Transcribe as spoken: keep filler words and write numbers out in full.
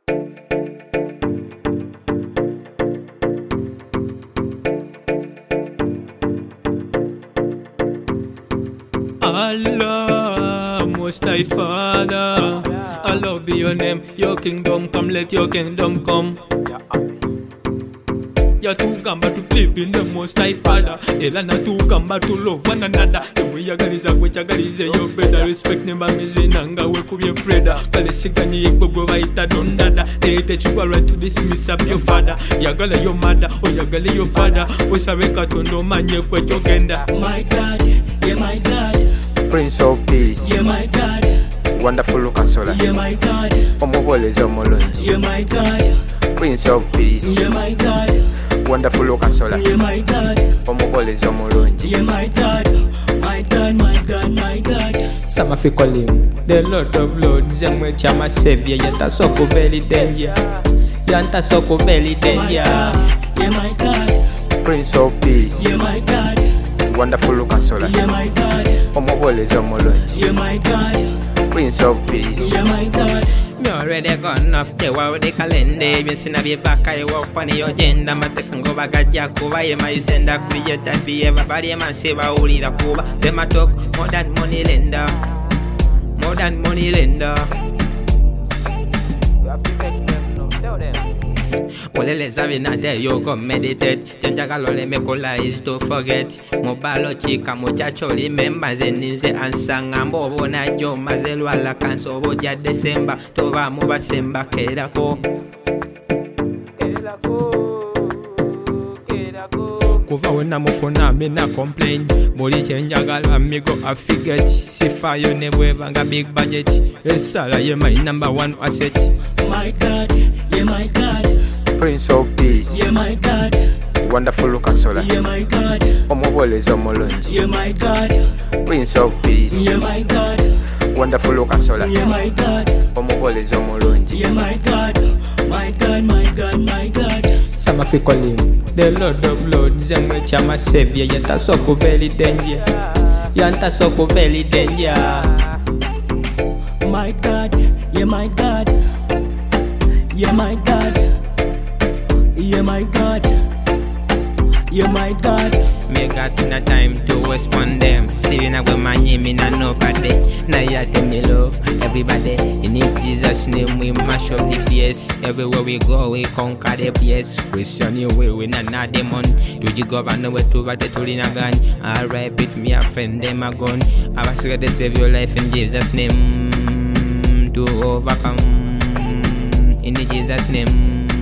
Allah, Most High Father, I love your name. Your kingdom come, let your kingdom come. You two come back to live in the Most High Father. Elana two come back to love one another. The way you got is a way you got is your brother. Respect never missing anga we could be a brother. Kale sigani ekbogo waita don dada. They teach you right to dismiss up your father. You got your mother or you got your father. We say we got to know man you quit your gender. My God, yeah my God, Prince of Peace, yeah my God, Wonderful Counselor, yeah my God, Omobole Omolonji, yeah my God, Prince of Peace, yeah my God, Wonderful Counselor, yeah my God, Omobole Omolonji, yeah my God, my God, my God, my God. Some of you call him the Lord of Lords, and we are my Savior. Yata soko very danger, yanta soko very danger. Yeah my God, Prince of Peace, yeah my God, Wonderful Counselor, yeah my God, Omobole Omolonji, yeah my God, Prince of Peace, yeah my God. Me already gone off the world the calendar. Me seen a be back I walk on your agenda. Ma take and go back at Jacoba. You might send a create and be everybody. Man say ba uli da Cuba. Them a talk more than money lender, more than money lender. You have to make them know. Tell them. Well, let's have it there. You go meditate. Janjagalole me kola is to forget. Mobalo chika muchacho remember zeninze ansanga mbobo na jo mazelo ala kanso boja December toba muba semba kerako kerako kerako Kuva wena mufuna me na complain. Boli chenjagala amigo I forget. Sifa yo never banga big budget. Esala ye my number one asset. My God, yeah my God, Prince of Peace, yeah my God, Wonderful Counselor, yeah my God, Omobole Omolonji, yeah my God, Prince of Peace, yeah my God, Wonderful Counselor, yeah my God, Omobole Omolonji, yeah my God, my God, my God, my God. Some of you call him the Lord of Lords, and we are my Savior. Yata soko very danger, yanta soko very danger. My God, yeah my God, yeah my God, yeah my God, yeah my God. me got no time to respond them. See na go my name in nobody. Now you tell me love everybody. In Jesus name we mash up the place. Everywhere we go we conquer the place. We send you away we not na demon. Do you governor where to what to in a gun? Alright beat me a friend them a gun. I was ready to save your life in Jesus name to overcome. In Jesus name.